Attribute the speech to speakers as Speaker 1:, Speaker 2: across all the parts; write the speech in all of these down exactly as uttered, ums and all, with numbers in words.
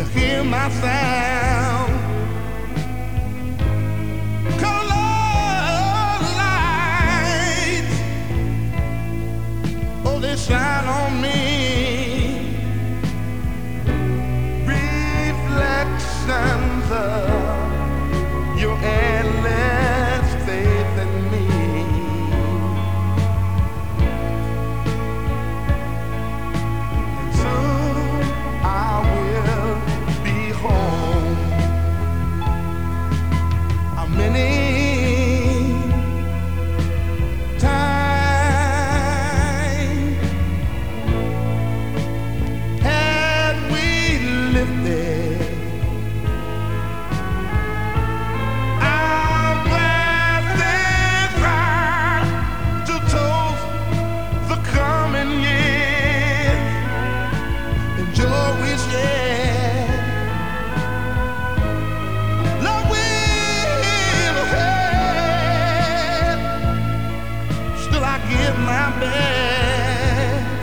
Speaker 1: hear my sound. Color lights, oh, they shine on me. Reflections of your endless faith in me. And soon I will be home. How many times had we lived there? My best,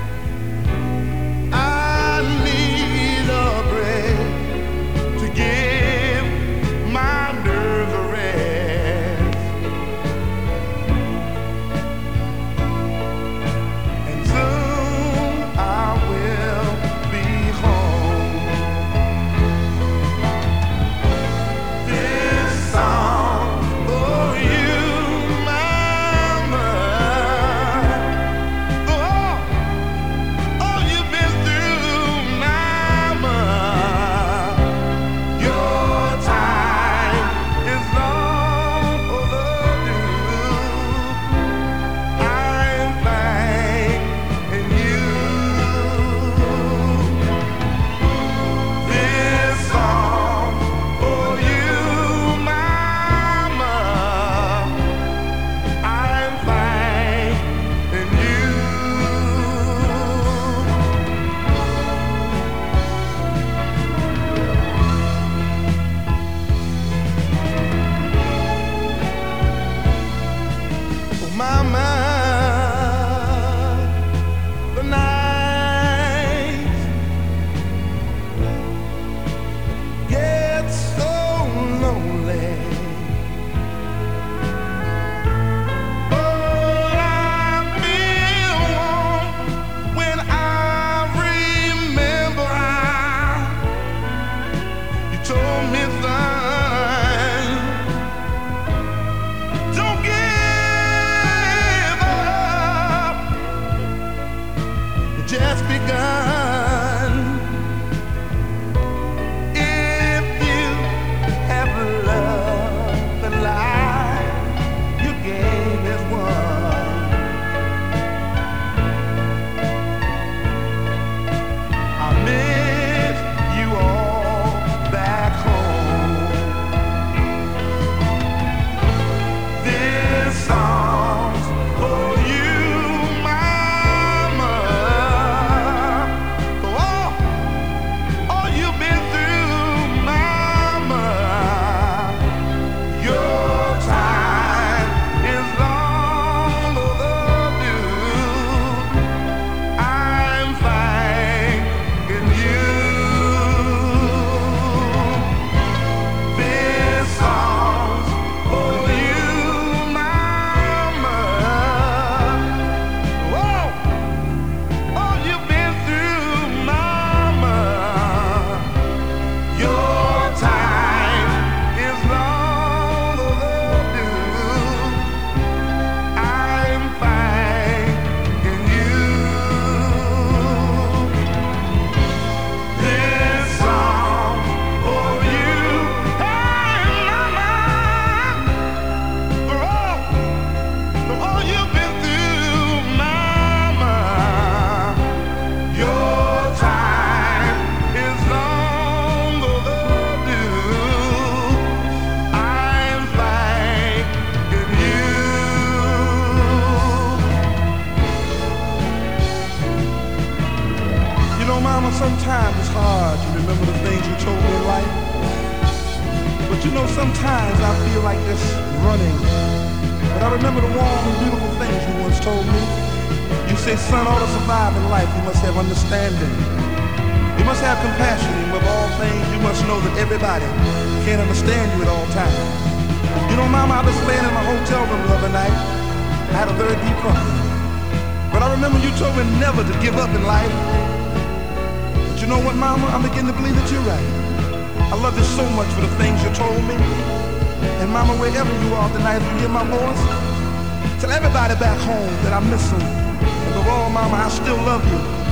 Speaker 1: I need a break to give my nerves a rest, and soon I will be home. This song for you. Mama, the night gets so lonely. Oh, I feel warm when I remember how you told me, son, don't give just begun. If you have love and life, your game is won. I miss you all back home. This song's for you. Mama, sometimes it's hard to remember the things you told me in life. But you know, sometimes I feel like this running. But I remember the warm and beautiful things you once told me. You say, son, all to survive in life, you must have understanding. You must have compassion, and above all things, everybody can't understand you at all times. You know, Mama, I was laying in my hotel room the other night. I had a very deep problem. But I remember you told me never to give up in life. But you know what, Mama? I'm beginning to believe that you're right. I love you so much for the things you told me. And Mama, wherever you are tonight, if you hear my voice, tell everybody back home that I miss them. And above all, Mama, I still love you.